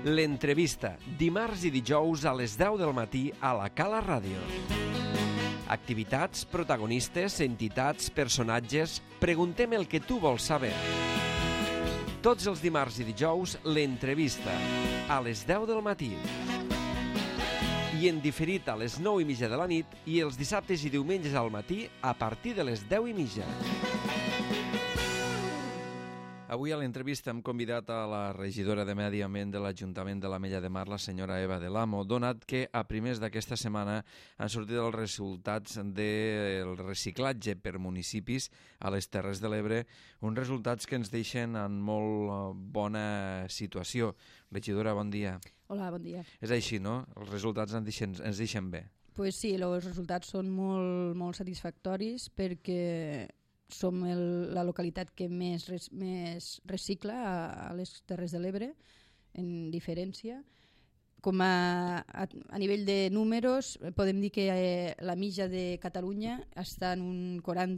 L'entrevista, dimarts i dijous a les 10 del matí a la Cala Ràdio. Activitats, protagonistes, entitats, personatges... Preguntem el que tu vols saber. Tots els dimarts i dijous, l'entrevista, a les 10 del matí. I en diferit a les 9:30 de la nit i els dissabtes i diumenges al matí a partir de les 10:30. Avui a l'entrevista hem convidat a la regidora de Medi Ambient de l'Ajuntament de l'Ametlla de Mar, la senyora Eva de l'Amo, donat que a primers d'aquesta setmana han sortit els resultats del reciclatge per municipis a les Terres de l'Ebre, uns resultats que ens deixen en molt bona situació. Regidora, bon dia. Hola, bon dia. És així, no? Els resultats ens deixen bé. Pues sí, els resultats són molt satisfactoris perquè som la localitat que més recicla a les Terres de l'Ebre, en diferència. Com a nivell de números, podem dir que la mitja de Catalunya està en un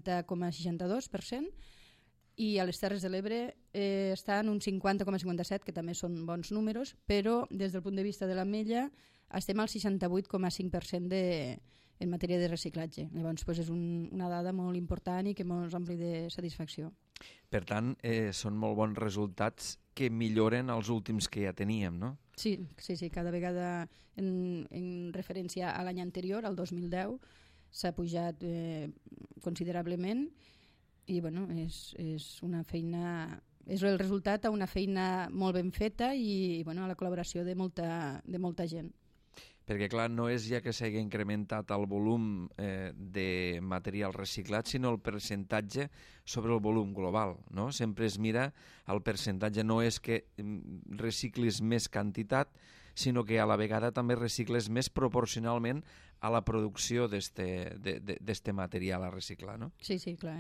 40,62% i a les Terres de l'Ebre està en un 50,57%, que també són bons números, però des del punt de vista de l'Ametlla estem al 68,5% en matèria de reciclatge. Llavors és una dada molt important i que ens ompli de satisfacció. Per tant, són molt bons resultats que milloren els últims que ja teníem, no? Sí, cada vegada en referència a l'any anterior, al 2010, s'ha pujat considerablement i és una feina... És el resultat d'una feina molt ben feta i a la col·laboració de molta gent. Perquè, clar, no és ja que s'hagi incrementat el volum de material reciclat, sinó el percentatge sobre el volum global, no? Sempre es mira el percentatge, no és que reciclis més quantitat, sinó que a la vegada també recicles més proporcionalment a la producció d'este material a reciclar, no? Sí, clar,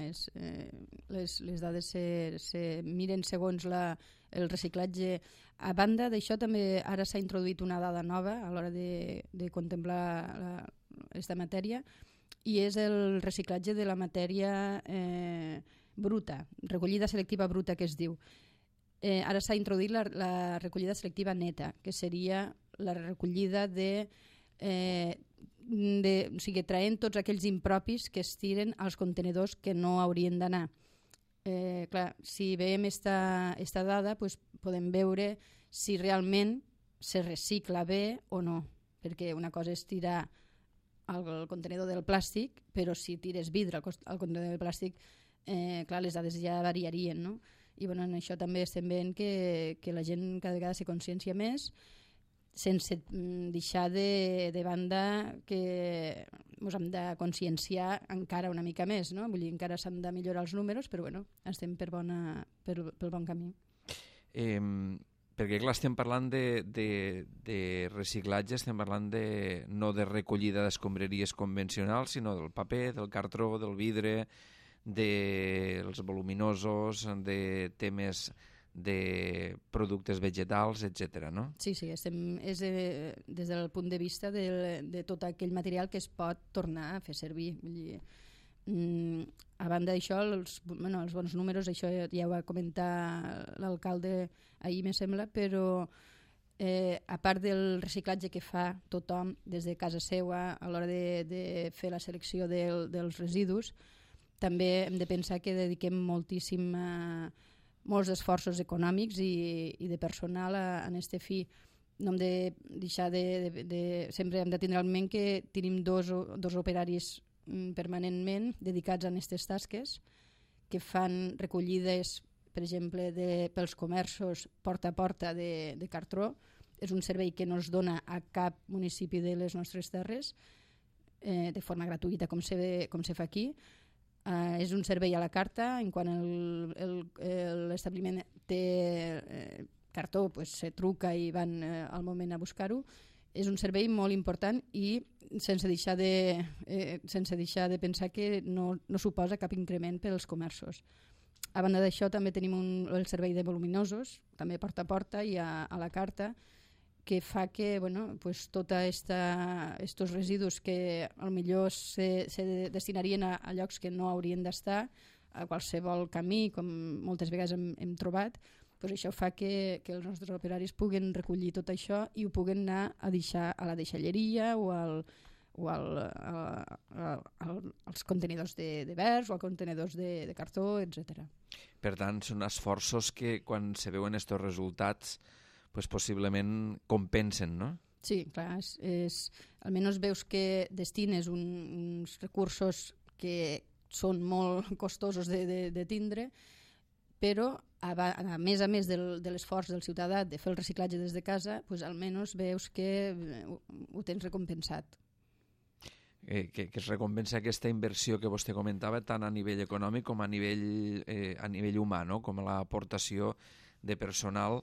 les dades se miren segons el reciclatge. A banda d'això, també ara s'ha introduït una dada nova a l'hora de contemplar aquesta matèria, i és el reciclatge de la matèria bruta, recollida selectiva bruta, que es diu. Ara s'ha introduït la recollida selectiva neta, que seria la recollida o sigui, traient tots aquells impropis que es tiren als contenedors que no haurien d'anar. Clar, si veiem esta dada, podem veure si realment se recicla bé o no, perquè una cosa és tirar al contenedor del plàstic, però si tires vidre al contenedor del plàstic, clar, les dades ja variarien, no? I en això també estem veient que la gent cada vegada se consciencia més, sense deixar de banda que ens hem de conscienciar encara una mica més, no? Vull dir, encara s'han de millorar els números, però estem pel bon camí. Perquè, clar, estem parlant de reciclatge, estem parlant no de recollida d'escombraries convencionals, sinó del paper, del cartró, del vidre, dels voluminosos, de temes de productes vegetals, etc. no? Sí, és des del punt de vista de tot aquell material que es pot tornar a fer servir. Vull dir, a banda d'això, els bons números, això ja ho va comentar l'alcalde ahir, me sembla, però a part del reciclatge que fa tothom des de casa seva a l'hora de fer la selecció dels residus, també hem de pensar que dediquem molts esforços econòmics i de personal en este fi. No hem de deixar sempre hem de tindre en ment que tenim dos operaris permanentment dedicats a aquestes tasques que fan recollides, per exemple, pels comerços porta a porta de cartró. És un servei que no es dona a cap municipi de les nostres terres de forma gratuïta com se fa aquí. És un servei a la carta, en quan l'establiment té cartó, se truca i van al moment a buscar-ho. És un servei molt important i sense deixar de pensar que no suposa cap increment pels comerços. A banda d'això també tenim el servei de voluminosos, també porta a porta i a la carta, que fa que tots estos residus que potser se destinarien a llocs que no haurien d'estar, a qualsevol camí, com moltes vegades hem trobat, Doncs això fa que els nostres operaris puguen recollir tot això i ho puguen anar a deixar a la deixalleria o als contenidors de vers o als contenidors de cartó, etc. Per tant, són esforços que quan se veuen aquests resultats pues, possiblement compensen, no? Sí, clar, almenys veus que destines uns recursos que són molt costosos de tindre, però a més de l'esforç del ciutadà de fer el reciclatge des de casa, pues, almenys veus que ho tens recompensat. Que es recompensa aquesta inversió que vostè comentava tant a nivell econòmic com a nivell humà, no? Com l'aportació de personal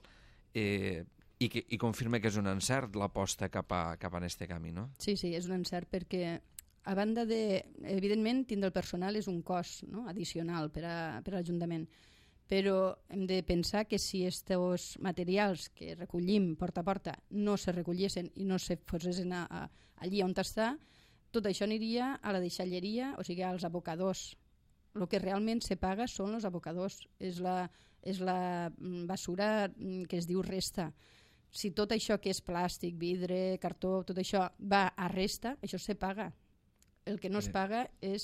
i confirma que és un encert l'aposta cap a aquest camí, no? Sí, és un encert perquè a banda evidentment tindre el personal és un cost, no? Addicional per a l'Ajuntament, però hem de pensar que si aquests materials que recollim porta a porta no se recollessin i no se posessin allí on està, tot això aniria a la deixalleria, o sigui, als abocadors. El que realment se paga són els abocadors, és la basura que es diu resta. Si tot això que és plàstic, vidre, cartó, tot això va a resta, això se paga. El que no es paga és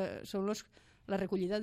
la recollida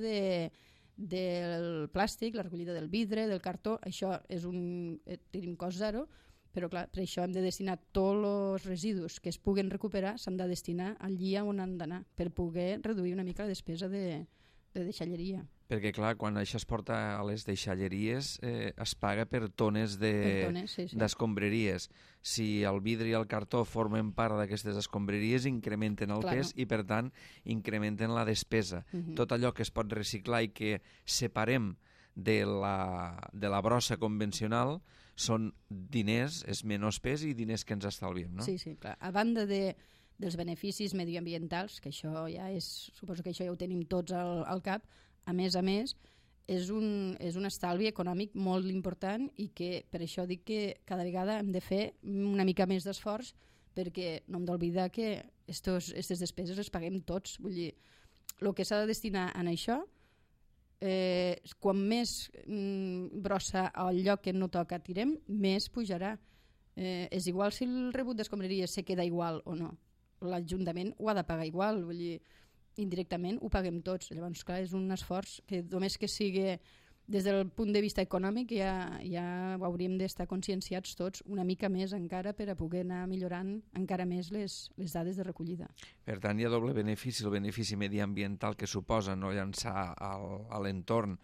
del plàstic, la recollida del vidre, del cartó, això tenim cost zero, però clar, per això hem de destinar tots els residus que es puguen recuperar, s'han de destinar allí on han d'anar, per poder reduir una mica la despesa de deixalleria. Perquè clar, quan això es porta a les deixalleries es paga per tones d'escombraries. Si el vidre i el cartó formen part d'aquestes escombraries, incrementen el pes i per tant incrementen la despesa. Tot allò que es pot reciclar i que separem de la brossa convencional són diners, és menys pes i diners que ens estalviem, no? Sí, clar. A banda dels beneficis medioambientals, que això ja suposo que això ja ho tenim tots al cap, a més, és un estalvi econòmic molt important i que per això dic que cada vegada hem de fer una mica més d'esforç perquè no hem d'oblidar que aquestes despeses les paguem tots. Vull dir, el que s'ha de destinar a això, quan més brossa al lloc que no toca tirem, més pujarà. És igual si el rebut d'escombraries se queda igual o no. L'Ajuntament ho ha de pagar igual, vull dir, indirectament ho paguem tots. Llavors, clar, és un esforç que només que sigui des del punt de vista econòmic ja hauríem d'estar conscienciats tots una mica més encara per a poder anar millorant encara més les dades de recollida. Per tant, hi ha doble benefici, el benefici mediambiental que suposa no llançar a l'entorn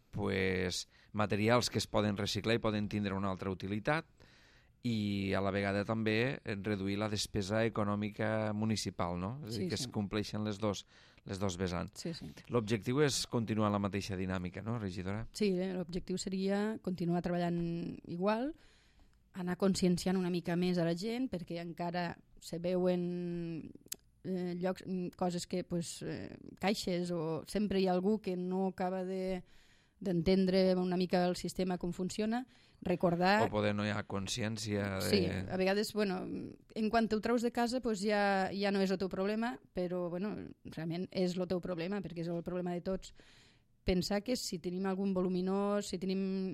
materials que es poden reciclar i poden tindre una altra utilitat, i a la vegada també reduir la despesa econòmica municipal, no? És a dir, que es compleixen les dos vessants. Sí. L'objectiu és continuar la mateixa dinàmica, no, regidora? Sí, l'objectiu seria continuar treballant igual, anar conscienciant una mica més a la gent, perquè encara se veuen coses que, caixes, o sempre hi ha algú que no acaba d'entendre una mica el sistema com funciona, recordar... O poder no hi ha consciència de... Sí, a vegades, en quan ho treus de casa ja no és el teu problema, però realment és el teu problema, perquè és el problema de tots. Pensar que si tenim algun voluminós, si tenim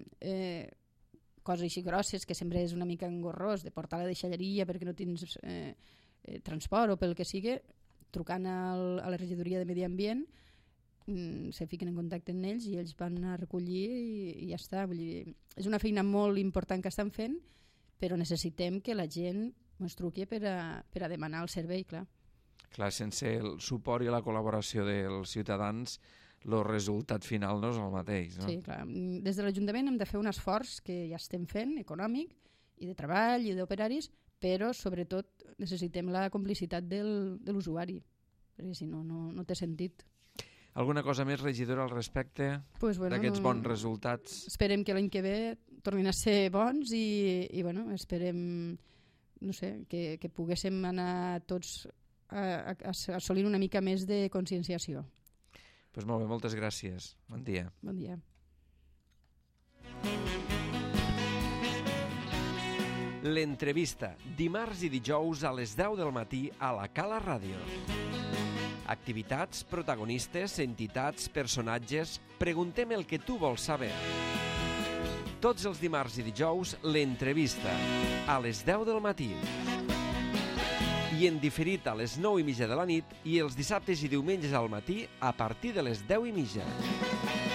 coses així grosses, que sempre és una mica engorrós de portar a la deixalleria perquè no tens transport o pel que sigui, trucant a la regidoria de Medi Ambient, se fiquen en contacte amb ells i ells van a recollir i ja està. Vull dir, és una feina molt important que estan fent, però necessitem que la gent ens truqui per a demanar el servei, clar. Clar, sense el suport i la col·laboració dels ciutadans, el resultat final no és el mateix, no? Sí, clar. Des de l'Ajuntament hem de fer un esforç que ja estem fent, econòmic, i de treball, i d'operaris, però sobretot necessitem la complicitat de l'usuari, perquè si no, no té sentit. Alguna cosa més, regidora, al respecte d'aquests bons resultats? Esperem que l'any que ve tornin a ser bons i esperem que poguéssim anar tots assolint una mica més de conscienciació. Doncs molt bé, moltes gràcies. Bon dia. Bon dia. L'entrevista, dimarts i dijous a les 10 del matí a la Cala Ràdio. Activitats, protagonistes, entitats, personatges... Preguntem el que tu vols saber. tots els dimarts i dijous, l'entrevista, a les 10 del matí. I en diferit a les 9:30 de la nit i els dissabtes i diumenges al matí a partir de les 10:30.